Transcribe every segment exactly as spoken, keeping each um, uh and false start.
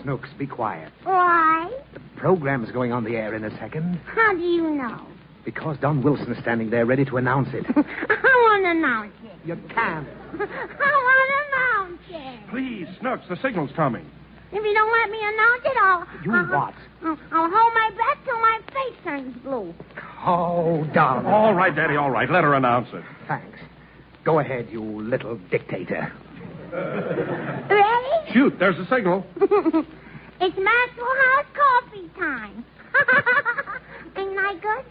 Snooks, be quiet. Why? The program's going on the air in a second. How do you know? Because Don Wilson is standing there ready to announce it. I want to announce it. You can't. I want to announce it. Please, Snooks, the signal's coming. If you don't let me announce it, I'll... You I'll, what? I'll, I'll hold my breath till my face turns blue. Oh, Don. All right, Daddy, all right. Let her announce it. Thanks. Go ahead, you little dictator. Ready? Shoot, there's the signal. It's Maxwell House coffee time. Ain't I good?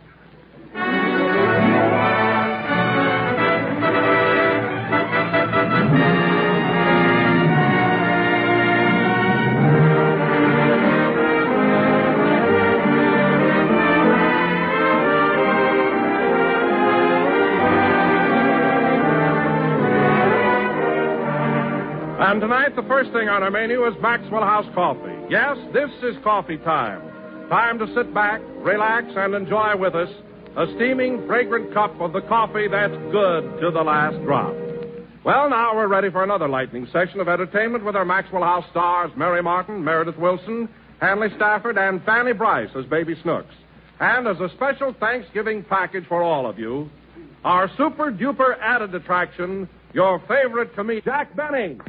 And tonight, the first thing on our menu is Maxwell House coffee. Yes, this is coffee time. Time to sit back, relax, and enjoy with us a steaming, fragrant cup of the coffee that's good to the last drop. Well, now we're ready for another lightning session of entertainment with our Maxwell House stars, Mary Martin, Meredith Wilson, Hanley Stafford, and Fanny Bryce as Baby Snooks. And as a special Thanksgiving package for all of you, our super-duper added attraction, your favorite comedian, Jack Benny.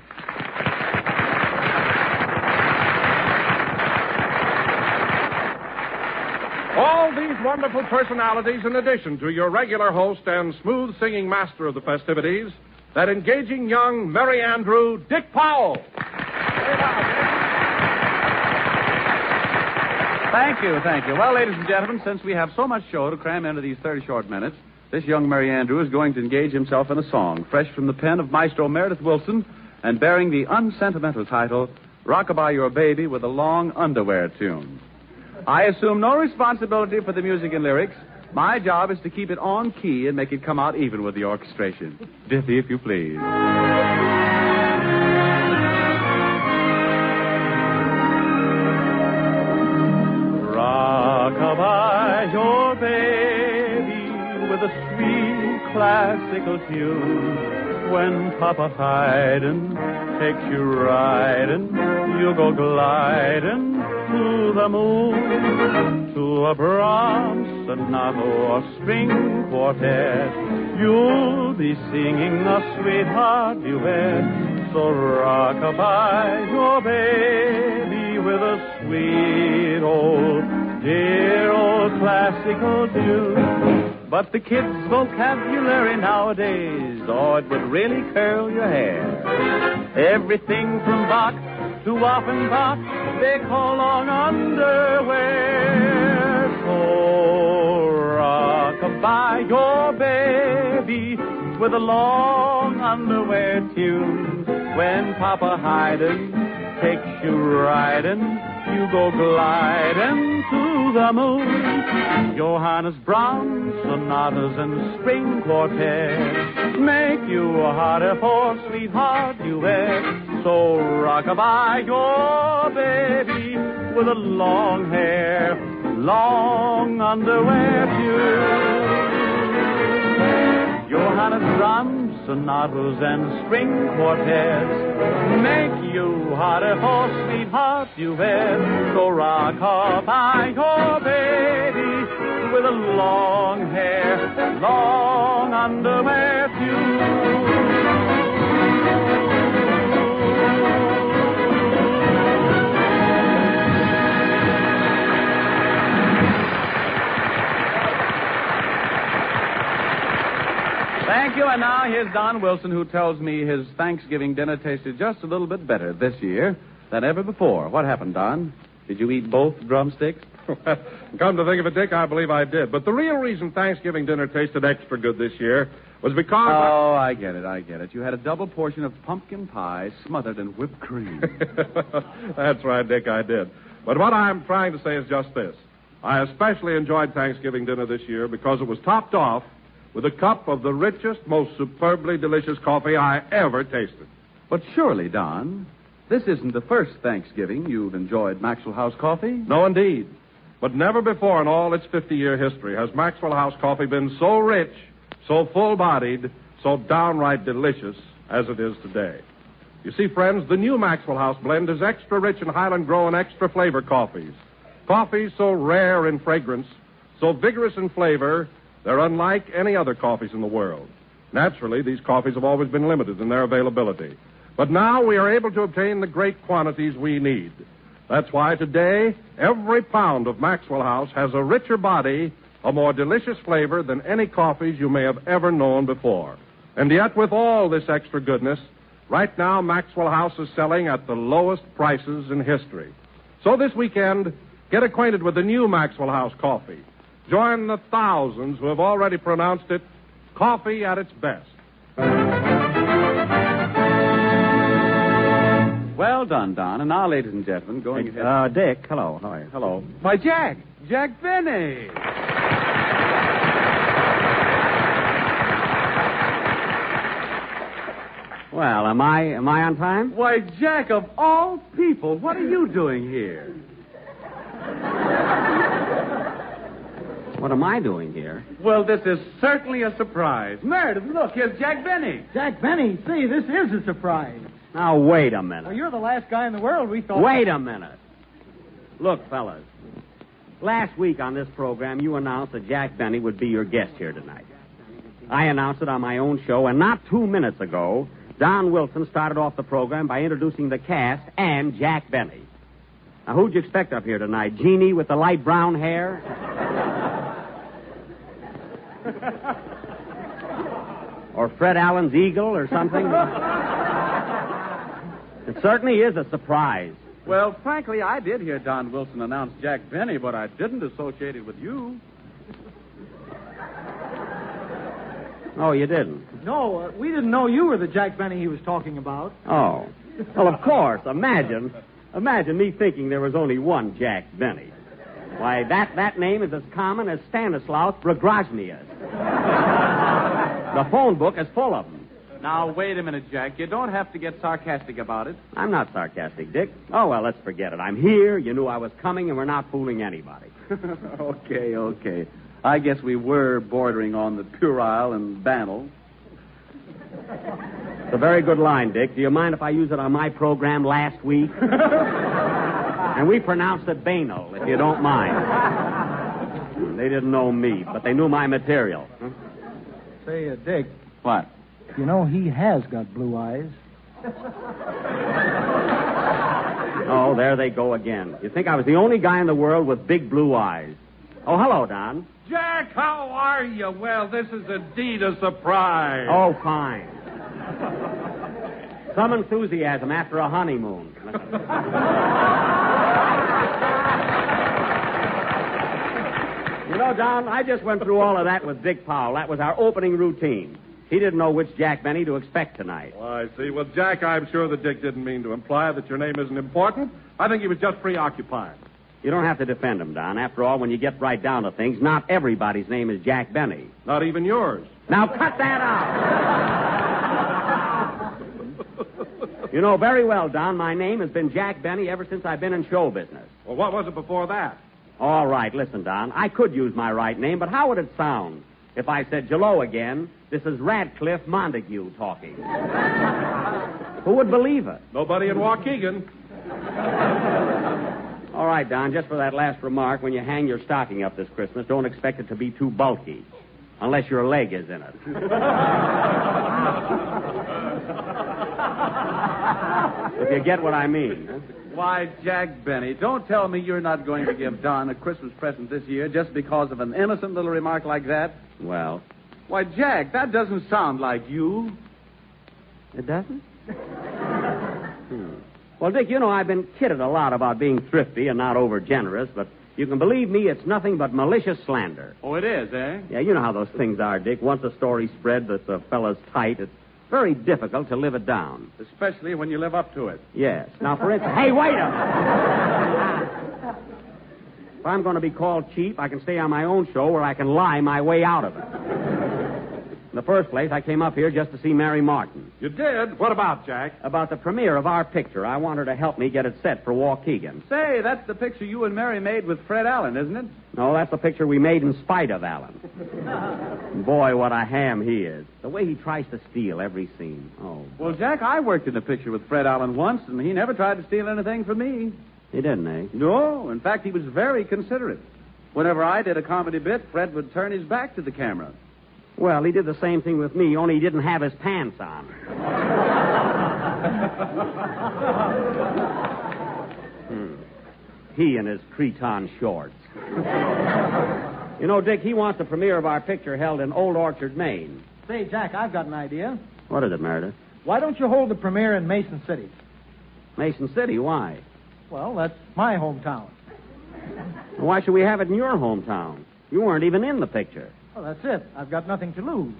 All these wonderful personalities, in addition to your regular host and smooth singing master of the festivities, that engaging young Merry Andrew, Dick Powell. Thank you, thank you. Well, ladies and gentlemen, since we have so much show to cram into these thirty short minutes, this young Merry Andrew is going to engage himself in a song fresh from the pen of Maestro Meredith Wilson and bearing the unsentimental title, Rockabye Your Baby with a Long Underwear Tune. I assume no responsibility for the music and lyrics. My job is to keep it on key and make it come out even with the orchestration. Diffie, if you please. Rockabye your baby with a sweet classical tune. When Papa Haydn takes you riding, you go gliding to the moon, to a Brahms sonata or string quartet. You'll be singing a sweetheart duet. So rockabye your baby with a sweet old, dear old classical tune. But the kids' vocabulary nowadays, oh, it would really curl your hair. Everything from Bach to Offenbach, they call long underwear. So rockabye your baby with a long underwear tune. When Papa Haydn takes you riding, you go gliding to the moon. Johannes Brahms sonatas and string quartets make you harder for sweetheart duet. So rockabye your baby with a long hair, long underwear tune. Johannes Brahms sonatas and string quartets make you harder for sweetheart duet. So rockabye your baby with a long hair, long underwear tune. Thank you, and now here's Don Wilson, who tells me his Thanksgiving dinner tasted just a little bit better this year than ever before. What happened, Don? Did you eat both drumsticks? Come to think of it, Dick, I believe I did. But the real reason Thanksgiving dinner tasted extra good this year was because... Oh, I... I get it, I get it. You had a double portion of pumpkin pie smothered in whipped cream. That's right, Dick, I did. But what I'm trying to say is just this. I especially enjoyed Thanksgiving dinner this year because it was topped off with a cup of the richest, most superbly delicious coffee I ever tasted. But surely, Don, this isn't the first Thanksgiving you've enjoyed Maxwell House coffee. No, indeed. But never before in all its fifty-year history has Maxwell House coffee been so rich, so full-bodied, so downright delicious as it is today. You see, friends, the new Maxwell House blend is extra rich in Highland Grow and extra flavor coffees. Coffees so rare in fragrance, so vigorous in flavor, they're unlike any other coffees in the world. Naturally, these coffees have always been limited in their availability. But now we are able to obtain the great quantities we need. That's why today, every pound of Maxwell House has a richer body, a more delicious flavor than any coffees you may have ever known before. And yet, with all this extra goodness, right now, Maxwell House is selling at the lowest prices in history. So this weekend, get acquainted with the new Maxwell House coffee. Join the thousands who have already pronounced it coffee at its best. Well done, Don. And now, ladies and gentlemen, going ahead. Uh, Dick, hello. How are you? Hello. Why, Jack. Jack Benny. Well, am I am I on time? Why, Jack, of all people, what are you doing here? What am I doing here? Well, this is certainly a surprise. Meredith, look, here's Jack Benny. Jack Benny, see, this is a surprise. Now, wait a minute. Well, you're the last guy in the world we thought... Wait a minute. Look, fellas, last week on this program, you announced that Jack Benny would be your guest here tonight. I announced it on my own show, and not two minutes ago, Don Wilson started off the program by introducing the cast and Jack Benny. Now, who'd you expect up here tonight? Jeannie with the light brown hair? Or Fred Allen's eagle or something? It certainly is a surprise. Well, frankly, I did hear Don Wilson announce Jack Benny, but I didn't associate it with you. Oh, you didn't? No, uh, we didn't know you were the Jack Benny he was talking about. Oh. Well, of course. Imagine. Imagine me thinking there was only one Jack Benny. Why, that, that name is as common as Stanislaus Brogroznius. The phone book is full of them. Now, wait a minute, Jack. You don't have to get sarcastic about it. I'm not sarcastic, Dick. Oh, well, let's forget it. I'm here, you knew I was coming, and we're not fooling anybody. Okay, okay. I guess we were bordering on the puerile and banal. It's a very good line, Dick. Do you mind if I use it on my program last week? And we pronounced it banal, if you don't mind. They didn't know me, but they knew my material. Huh? Say, uh, Dick, What? you know he has got blue eyes. Oh, there they go again. You think I was the only guy in the world with big blue eyes. Oh, hello, Don. Jack, how are you? Well, this is indeed a surprise. Oh, fine. Some enthusiasm after a honeymoon. You know, Don, I just went through all of that with Dick Powell. That was our opening routine. He didn't know which Jack Benny to expect tonight. Well, I see. Well, Jack, I'm sure that Dick didn't mean to imply that your name isn't important. I think he was just preoccupied. You don't have to defend him, Don. After all, when you get right down to things, not everybody's name is Jack Benny. Not even yours. Now cut that out! You know very well, Don, my name has been Jack Benny ever since I've been in show business. Well, what was it before that? All right, listen, Don. I could use my right name, but how would it sound if I said, Jello again, this is Radcliffe Montague talking? Who would believe it? Nobody in Waukegan. All right, Don, just for that last remark, when you hang your stocking up this Christmas, don't expect it to be too bulky, unless your leg is in it. If you get what I mean. Why, Jack Benny, don't tell me you're not going to give Don a Christmas present this year just because of an innocent little remark like that. Well, Why, Jack, that doesn't sound like you. it doesn't? hmm. Well, Dick, you know I've been kidded a lot about being thrifty and not over generous, but you can believe me, it's nothing but malicious slander. Oh, it is, eh? Yeah, you know how those things are, Dick. Once a story spread that's a fella's tight, it's very difficult to live it down. Especially when you live up to it. Yes. Now, for instance... Hey, wait a minute! If I'm going to be called cheap, I can stay on my own show where I can lie my way out of it. In the first place, I came up here just to see Mary Martin. You did? What about, Jack? About the premiere of our picture. I want her to help me get it set for Waukegan. Say, that's the picture you and Mary made with Fred Allen, isn't it? No, that's the picture we made in spite of Allen. Boy, what a ham he is. The way he tries to steal every scene. Oh. Well, Jack, I worked in a picture with Fred Allen once, and he never tried to steal anything from me. He didn't, eh? No. In fact, he was very considerate. Whenever I did a comedy bit, Fred would turn his back to the camera. Well, he did the same thing with me, only he didn't have his pants on. hmm. He and his creton shorts. You know, Dick, he wants the premiere of our picture held in Old Orchard, Maine. Say, Jack, I've got an idea. What is it, Meredith? Why don't you hold the premiere in Mason City? Mason City, why? Well, that's my hometown. Why should we have it in your hometown? You weren't even in the picture. Well, that's it. I've got nothing to lose.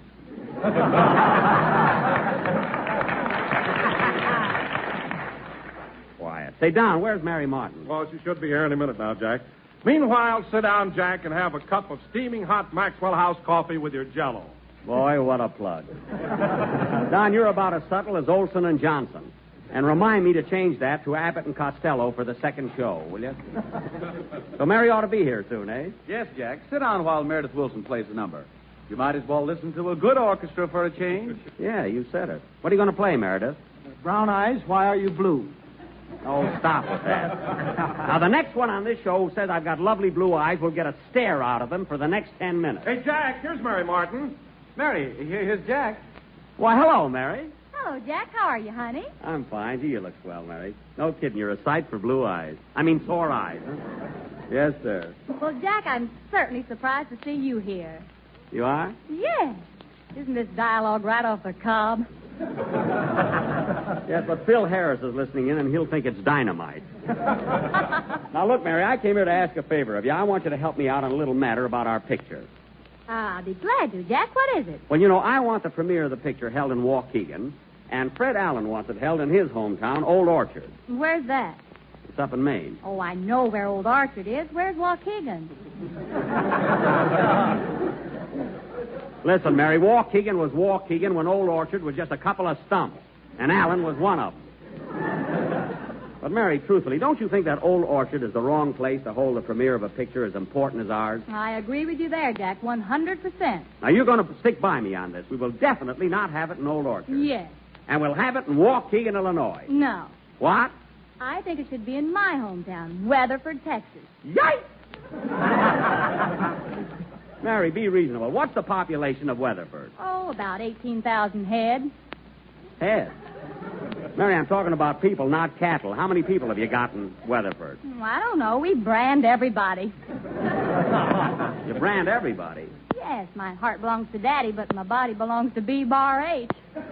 Quiet. Say, Don, where's Mary Martin? Well, she should be here any minute now, Jack. Meanwhile, sit down, Jack, and have a cup of steaming hot Maxwell House coffee with your Jell-O. Boy, what a plug. Don, you're about as subtle as Olson and Johnson. And remind me to change that to Abbott and Costello for the second show, will you? So Mary ought to be here soon, eh? Yes, Jack. Sit down while Meredith Wilson plays the number. You might as well listen to a good orchestra for a change. Yeah, you said it. What are you going to play, Meredith? Brown Eyes, Why Are You Blue? Oh, stop with that. Now, the next one on this show who says I've got lovely blue eyes will get a stare out of them for the next ten minutes. Hey, Jack, here's Mary Martin. Mary, here's Jack. Why, hello, Mary. Hello, Jack. How are you, honey? I'm fine. Gee, you look swell, Mary. No kidding. You're a sight for blue eyes. I mean, sore eyes. Huh? Yes, sir. Well, Jack, I'm certainly surprised to see you here. You are? Yes. Isn't this dialogue right off the cob? Yes, but Phil Harris is listening in, and he'll think it's dynamite. Now, look, Mary, I came here to ask a favor of you. I want you to help me out on a little matter about our picture. Ah, I'll be glad to, Jack. What is it? Well, you know, I want the premiere of the picture held in Waukegan, and Fred Allen wants it held in his hometown, Old Orchard. Where's that? It's up in Maine. Oh, I know where Old Orchard is. Where's Waukegan? Listen, Mary, Waukegan was Waukegan when Old Orchard was just a couple of stumps, and Allen was one of them. But, Mary, truthfully, don't you think that Old Orchard is the wrong place to hold the premiere of a picture as important as ours? I agree with you there, Jack, one hundred percent. Now, you're going to stick by me on this. We will definitely not have it in Old Orchard. Yes. And we'll have it in Waukegan, Illinois. No. What? I think it should be in my hometown, Weatherford, Texas. Yikes! Mary, be reasonable. What's the population of Weatherford? Oh, about eighteen thousand head. Head. Mary, I'm talking about people, not cattle. How many people have you got in Weatherford? Well, I don't know. We brand everybody. You brand everybody. Yes, my heart belongs to Daddy, but my body belongs to B bar H.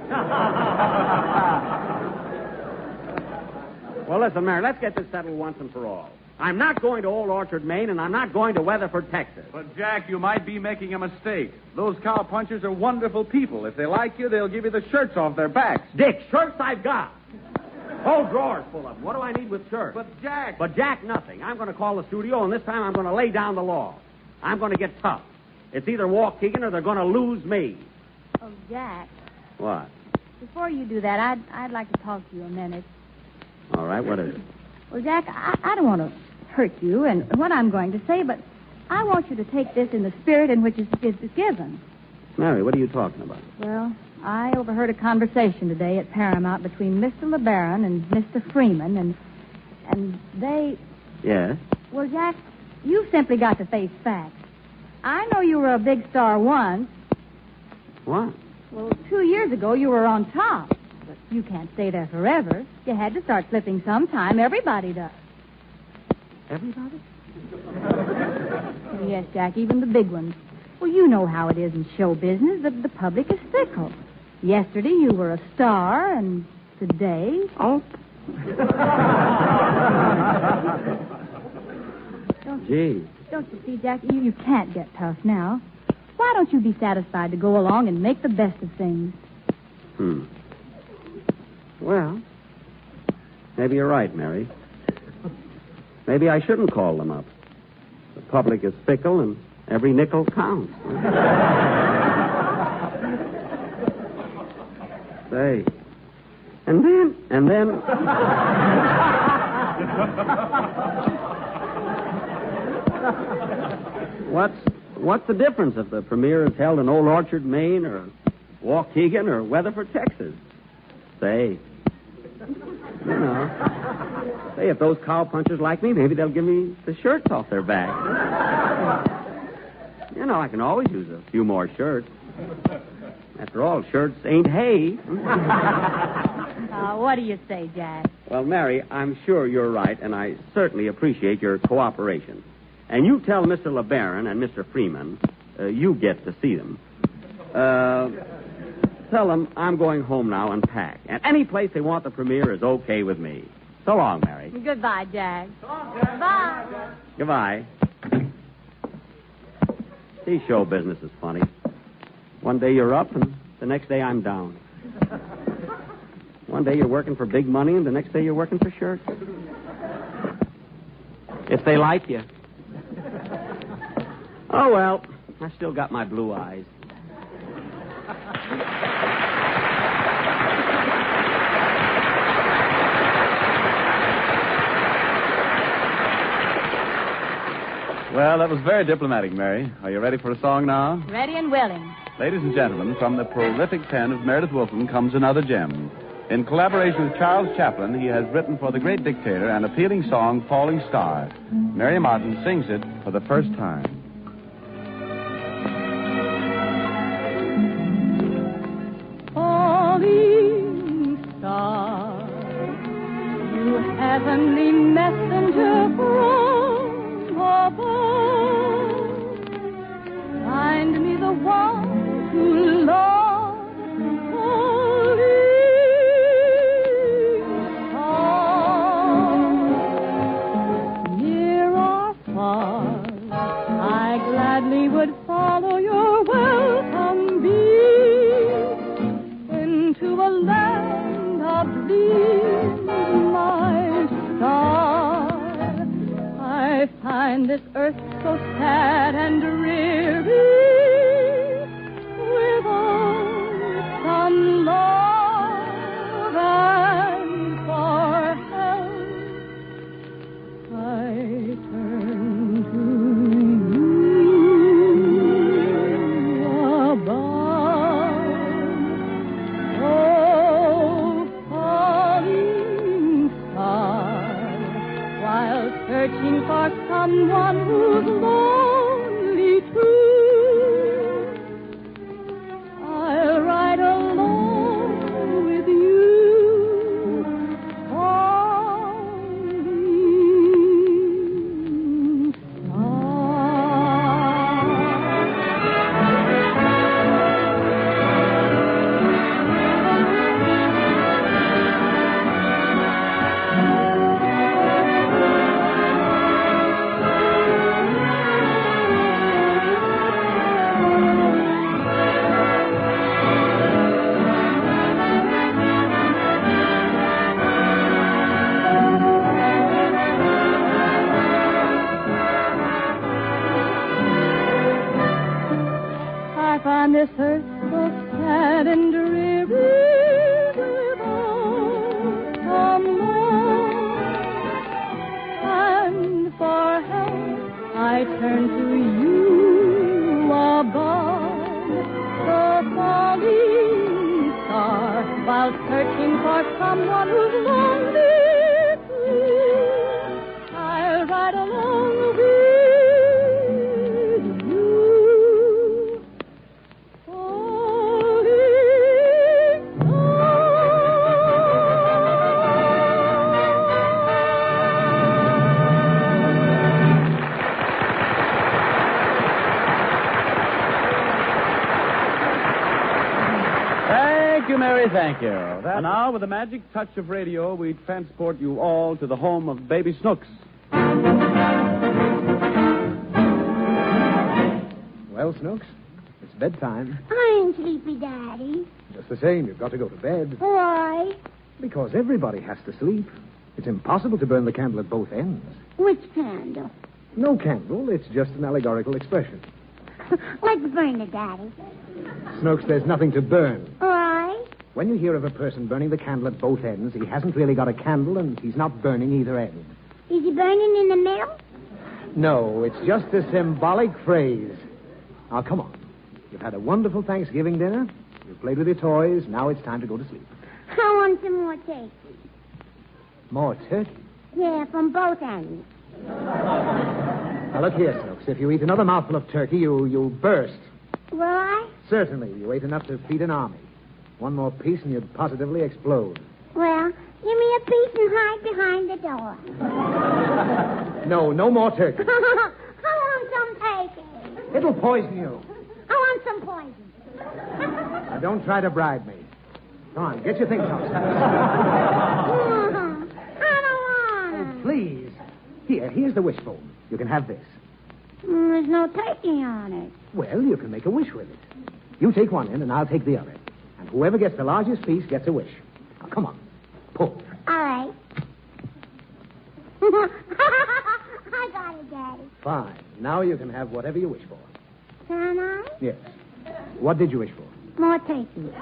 Well, listen, Mary, let's get this settled once and for all. I'm not going to Old Orchard, Maine, and I'm not going to Weatherford, Texas. But, Jack, you might be making a mistake. Those cowpunchers are wonderful people. If they like you, they'll give you the shirts off their backs. Dick, shirts I've got. Whole drawers full of them. What do I need with shirts? But, Jack... But, Jack, nothing. I'm going to call the studio, and this time I'm going to lay down the law. I'm going to get tough. It's either Waukegan or they're going to lose me. Oh, Jack, What? before you do that, I'd, I'd like to talk to you a minute. All right, what is it? Well, Jack, I, I don't want to hurt you and what I'm going to say, but I want you to take this in the spirit in which it's, it's given. Mary, what are you talking about? Well, I overheard a conversation today at Paramount between Mister LeBaron and Mister Freeman, and and they... Yes? Well, Jack, you've simply got to face facts. I know you were a big star once. What? Well, two years ago you were on top, but you can't stay there forever. You had to start slipping sometime. Everybody does. Everybody? Yes, Jack, even the big ones. Well, you know how it is in show business. The, the public is fickle. Yesterday you were a star, and today... Oh. don't, Gee. don't you see, Jack, you, you can't get tough now. Why don't you be satisfied to go along and make the best of things? Hmm. Well, maybe you're right, Mary. Maybe I shouldn't call them up. The public is fickle, and every nickel counts. Say. And then, and then... what's, what's the difference if the premiere is held in Old Orchard, Maine, or Waukegan, or Weatherford, Texas? Say. You know. Say, if those cowpunchers like me, maybe they'll give me the shirts off their back. You know, I can always use a few more shirts. After all, shirts ain't hay. Uh, what do you say, Jack? Well, Mary, I'm sure you're right, and I certainly appreciate your cooperation. And you tell Mister LeBaron and Mister Freeman, uh, you get to see them. Uh, tell them I'm going home now and pack. And any place they want the premiere is okay with me. So long, Mary. Goodbye, Jack. So long, Jack. Goodbye. Goodbye. See, show business is funny. One day you're up, and the next day I'm down. One day you're working for big money, and the next day you're working for shirts. If they like you. Oh, well, I still got my blue eyes. Well, that was very diplomatic, Mary. Are you ready for a song now? Ready and willing. Ladies and gentlemen, from the prolific pen of Meredith Willson comes another gem. In collaboration with Charles Chaplin, he has written for the great dictator an appealing song, Falling Star. Mary Martin sings it for the first time. Falling star, you heavenly messenger from above, find me the one who loves falling star. Near or far, I gladly would follow your welcome beam into a land of dreams, my star. I find this earth so sad and dreary, without some love and for help, I turn to you above. Oh, falling star, while searching for someone who's lonely too, I'll ride alone with you, falling I find this earth so sad and dreary, without some love and for help, I turn to you above. The falling star, while searching for someone who's lonely too, I'll ride along with you. Thank you, Mary, thank you. And now, with the magic touch of radio, we transport you all to the home of Baby Snooks. Well, Snooks, it's bedtime. I'm sleepy, Daddy. Just the same, you've got to go to bed. Why? Because everybody has to sleep. It's impossible to burn the candle at both ends. Which candle? No candle, it's just an allegorical expression. Let's burn it, Daddy. Snooks, there's nothing to burn. Why? When you hear of a person burning the candle at both ends, he hasn't really got a candle and he's not burning either end. Is he burning in the middle? No, it's just a symbolic phrase. Now, come on. You've had a wonderful Thanksgiving dinner. You've played with your toys. Now it's time to go to sleep. I want some more turkey. More turkey? Yeah, from both ends. Now, look here, Snooks. If you eat another mouthful of turkey, you, you'll burst. Will I? Certainly. You ate enough to feed an army. One more piece and you'd positively explode. Well, give me a piece and hide behind the door. No, no more turkey. I want some turkey. It'll poison you. I want some poison. Now, don't try to bribe me. Come on, get your things off. I don't want it. Please. Here, here's the wishbone. You can have this. Mm, there's no turkey on it. Well, you can make a wish with it. You take one end and I'll take the other. And whoever gets the largest piece gets a wish. Now, come on. Pull. All right. I got it, Daddy. Fine. Now you can have whatever you wish for. Can I? Yes. What did you wish for? More turkey.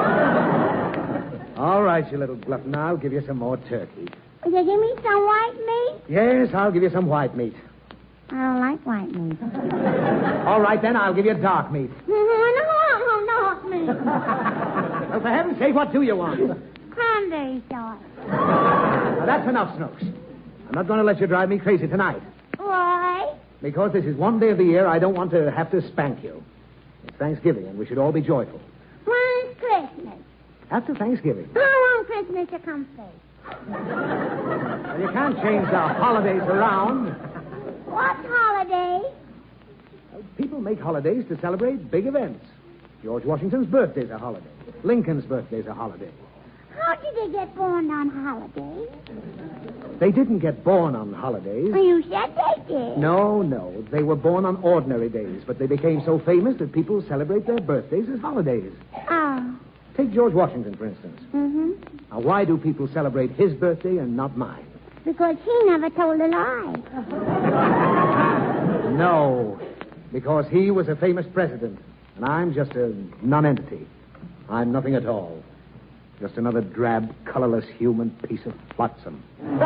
All right, you little glutton. I'll give you some more turkey. Will you give me some white meat? Yes, I'll give you some white meat. I don't like white meat. All right, then, I'll give you dark meat. No, no, not meat. Well, for heaven's sake, what do you want? Cranberry sauce. Now, that's enough, Snooks. I'm not going to let you drive me crazy tonight. Why? Because this is one day of the year I don't want to have to spank you. It's Thanksgiving, and we should all be joyful. When's Christmas? After Thanksgiving. I want Christmas to come first. Well, you can't change the holidays around. What holiday? People make holidays to celebrate big events. George Washington's birthday's a holiday. Lincoln's birthday's a holiday. How did they get born on holidays? They didn't get born on holidays. Well, you said they did. No, no. They were born on ordinary days, but they became so famous that people celebrate their birthdays as holidays. Oh. Take George Washington, for instance. Mm-hmm. Now, why do people celebrate his birthday and not mine? Because he never told a lie. No, because he was a famous president, and I'm just a non-entity. I'm nothing at all. Just another drab, colorless human piece of flotsam.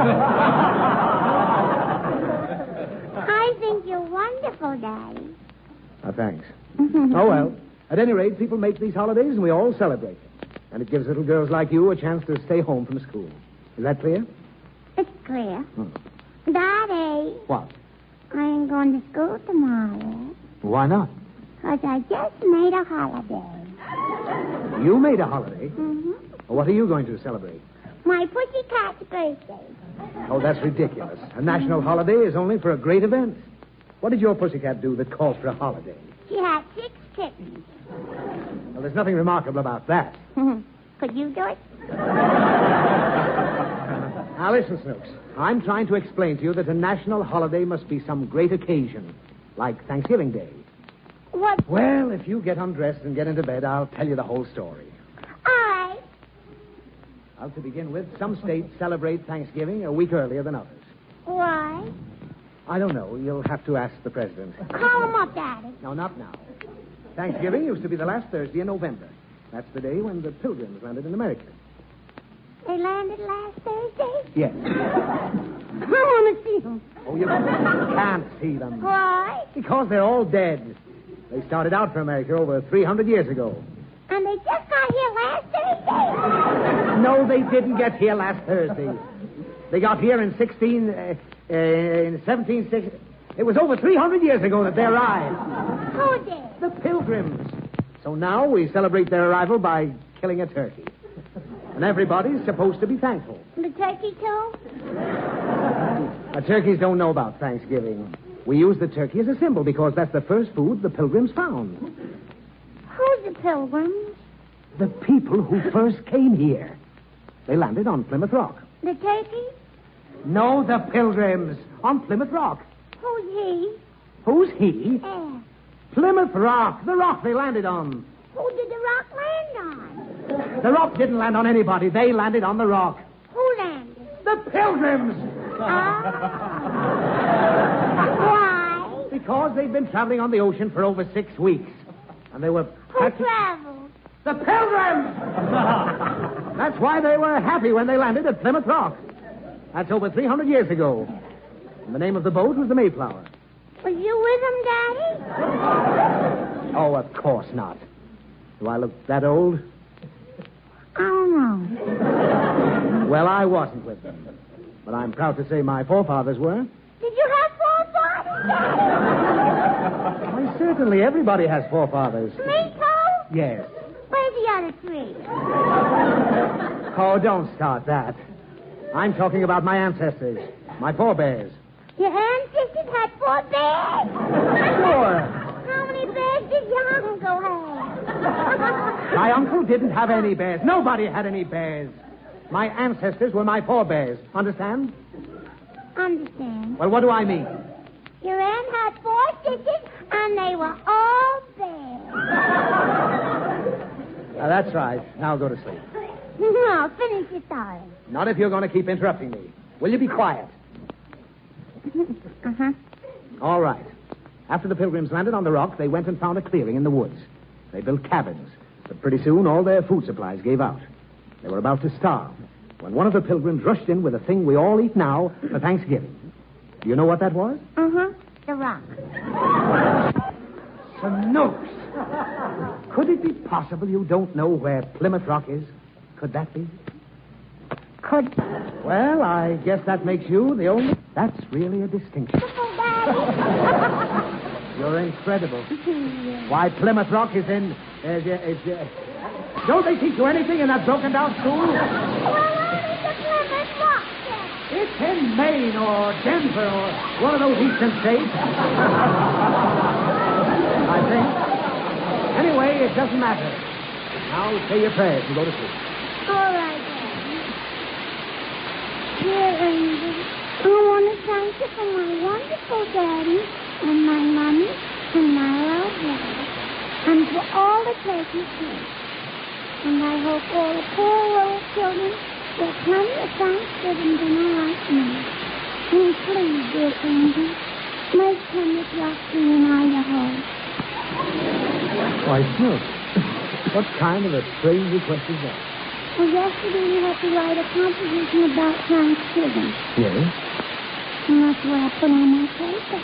I think you're wonderful, Daddy. Ah, thanks. Oh, well. At any rate, people make these holidays, and we all celebrate them. And it gives little girls like you a chance to stay home from school. Is that clear? It's clear. Hmm. Daddy, What? I ain't going to school tomorrow. Why not? Because I just made a holiday. You made a holiday. Mm-hmm. Well, what are you going to celebrate? My pussycat's birthday. Oh, that's ridiculous. A national holiday is only for a great event. What did your pussycat do that called for a holiday? She had six kittens. Well, there's nothing remarkable about that. Could you do it? Now, listen, Snooks. I'm trying to explain to you that a national holiday must be some great occasion, like Thanksgiving Day. What? Well, if you get undressed and get into bed, I'll tell you the whole story. All right. Well, to begin with, some states celebrate Thanksgiving a week earlier than others. Why? I don't know. You'll have to ask the president. Call him up, Daddy. No, not now. Thanksgiving used to be the last Thursday in November. That's the day when the Pilgrims landed in America. They landed last Thursday? Yes. I want to see them. Oh, you can't see them. Why? Because they're all dead. They started out for America over three hundred years ago. And they just got here last Thursday? No, they didn't get here last Thursday. They got here in sixteen... Uh, uh, in seventeen sixty... It was over three hundred years ago that they arrived. Who did? The Pilgrims. So now we celebrate their arrival by killing a turkey. And everybody's supposed to be thankful. The turkey, too? Now, turkeys don't know about Thanksgiving. We use the turkey as a symbol because that's the first food the Pilgrims found. Who's the Pilgrims? The people who first came here. They landed on Plymouth Rock. The turkey? No, the Pilgrims. On Plymouth Rock. Who's he? Who's he? Yeah. Plymouth Rock. The rock they landed on. Who did the rock land on? The rock didn't land on anybody. They landed on the rock. Who landed? The Pilgrims. Ah. Why? Because they've been traveling on the ocean for over six weeks. And they were... Who traveled? The Pilgrims! That's why they were happy when they landed at Plymouth Rock. That's over three hundred years ago. And the name of the boat was the Mayflower. Were you with them, Daddy? Oh, of course not. Do I look that old? I don't know. Well, I wasn't with them. But I'm proud to say my forefathers were. Did you have forefathers, Daddy? Why, certainly everybody has forefathers. Me too? Yes. Where's the other three? Oh, don't start that. I'm talking about my ancestors, my forebears. Your ancestors had four bears? Sure. How many bears did your uncle have? My uncle didn't have any bears. Nobody had any bears. My ancestors were my forebears. Understand? Understand. Well, what do I mean? Your aunt had four sisters, and they were all bears. Uh, that's right. Now go to sleep. No, finish your story. Not if you're going to keep interrupting me. Will you be quiet? Uh-huh. All right. After the Pilgrims landed on the rock, they went and found a clearing in the woods. They built cabins, but pretty soon all their food supplies gave out. They were about to starve when one of the Pilgrims rushed in with a thing we all eat now for Thanksgiving. Do you know what that was? Uh-huh. The rock. Snooks. Could it be possible you don't know where Plymouth Rock is? Could that be? Could. Well, I guess that makes you the only... That's really a distinction. You're incredible. Why, Plymouth Rock is in... Uh, is, uh, don't they teach you anything in that broken-down school? Well, where is the Plymouth Rock, then? It's in Maine or Denver or one of those eastern states. I think. Anyway, it doesn't matter. Now say your prayers and go to sleep. All right, Daddy. Dear Angel, I want to thank you for my wonderful daddy and my mommy and my love daddy, and for all the turkey cakes. And I hope all the poor little children get plenty of Thanksgiving dinner like me. And please, dear Angel, make Plymouth Rock be in Idaho. Why, Snoop, what kind of a strange request is that? Well, yesterday you had to write a composition about Thanksgiving. Yes? And that's what I put on my paper.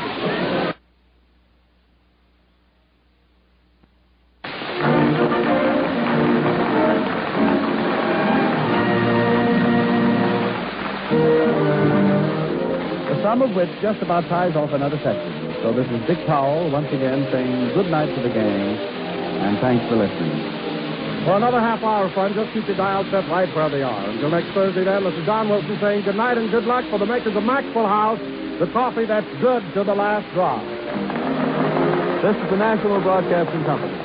The sum of which just about ties off another section. So this is Dick Powell once again saying good night to the gang, and thanks for listening. For another half hour, friends, just keep your dial set right where they are. Until next Thursday, then, this is John Wilson saying good night and good luck for the makers of Maxwell House, the coffee that's good to the last drop. This is the National Broadcasting Company.